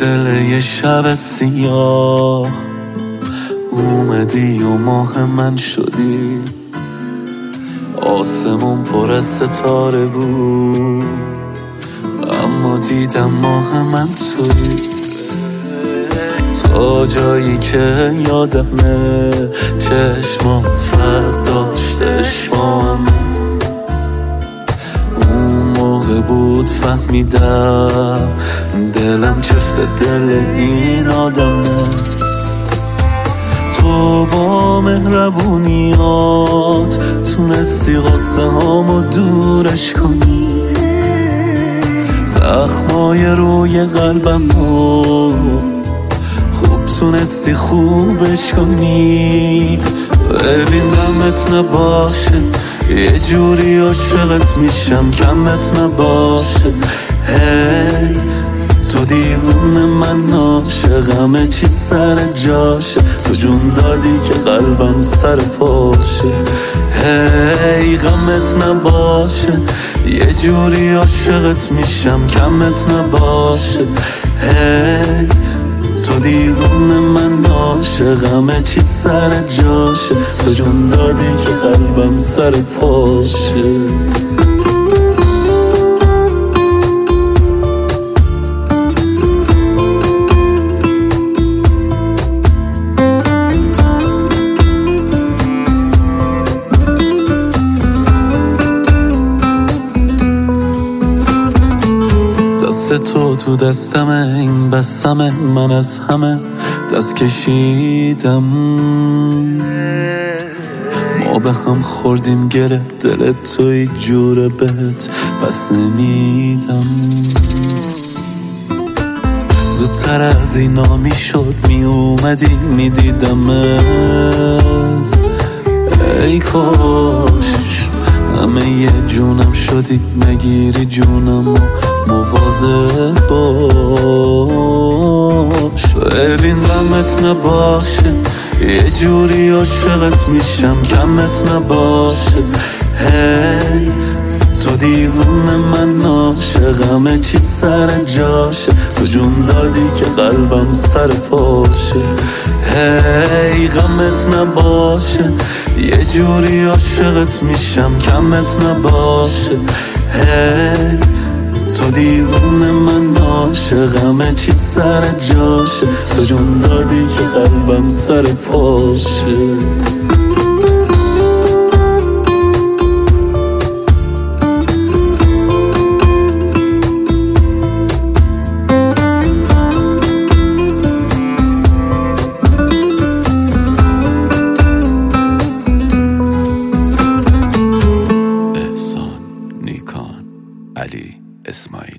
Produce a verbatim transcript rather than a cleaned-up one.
دل یه شب سیاه اومدی و ماه من شدی. آسمون پر از ستاره بود اما دیدم ماه من توی. تا جایی که یادمه چشمات فرق داشت اشمام. اون موقع بود فهمیدم دلم چفت دل این آدمه. تو با مهربونیات تونستی غصه هامو دورش کنی. زخمای روی قلبم رو خوب تونستی خوبش کنی. ببین غمت نباشه یه جوری عاشقت میشم کمت نباشه. هی تو دیوونه من عاشقمه چی سر جاشه. تو جون دادی که قلبم سر پاشه. هی غمت نباشه یه جوری عاشقت میشم کمت نباشه. هی تو دیوونه من عاشقمه چی سر جاشه. تو جون دادی که قلبم سر پاشه. دست تو تو دستمه این بسمه من از همه دست کشیدم. ما به هم خوردیم گره دل توی جوره بهت پس نمیدم. زودتر از اینا میشد می اومدی میدیدمت. ای کاش همه یه جونم شدی نگیری جونم و مواظب باش. ببین غمت نباشه یه جوری عاشقت میشم کمت نباشه. هی تو دیوونه من عاشقمه چی سر جاشه. تو جون دادی که قلبم سر پاشه. هی غمت نباشه یه جوری عاشقت میشم کمت نباشه. هی تو دیوونه من عاشقمه چی سر جاشه. تو جون دادی که قلبم سر پاشه. علی اسماعیل.